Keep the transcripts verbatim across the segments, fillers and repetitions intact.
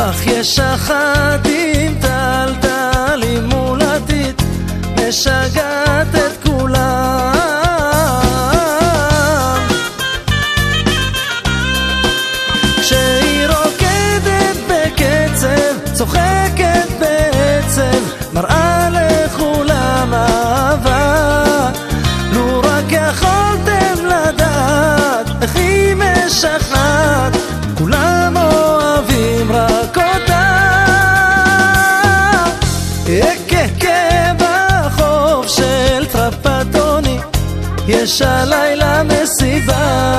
אך יש אחת עם טלטלים מולדית משגעת את כולם. כשהיא רוקדת בקצב, צוחקת בעצב, מראה לכולם אהבה. לו רק יכולתם לדעת איך היא משכנעת, כולם אוהבים רק אותה. אקקה בחוף של טרפטוני, יש הלילה מסיבה.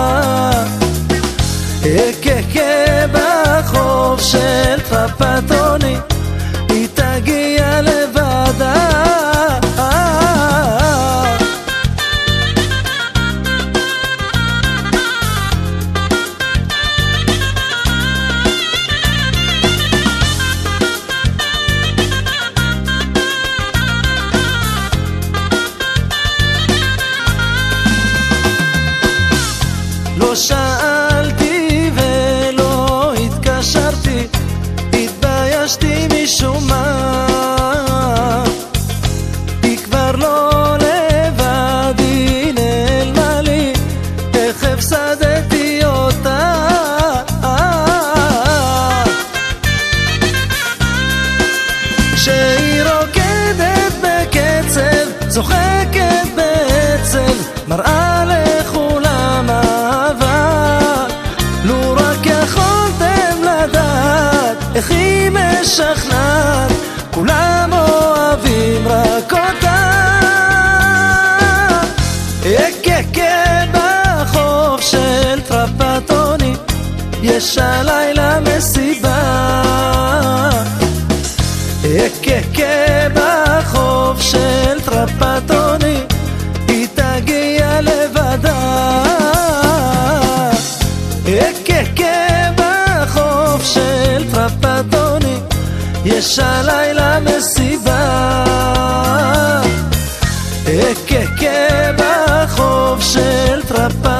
אקקה בחוף של טרפטוני, היא תגיע לבדה. לא שאלתי ולא התקשרתי, התביישתי משום מה. היא כבר לא לבד, היא נעלמה לי, איך הפסדתי אותה. כשהיא רוקדת בקצב, צוחקת בעצב, מראה לכולם אהבה. לו רק יכולתם לדעת איך היא משכנעת, כולם אוהבים רק אותה. אקקה בחוף של טרפטוני, יש הלילה מסיבה. אקקה בחוף של טרפטוני, היא תגיע לבדה. אקקה בחוף של טרפטוני, יש הלילה מסיבה. אקקה בחוף של טרפטוני,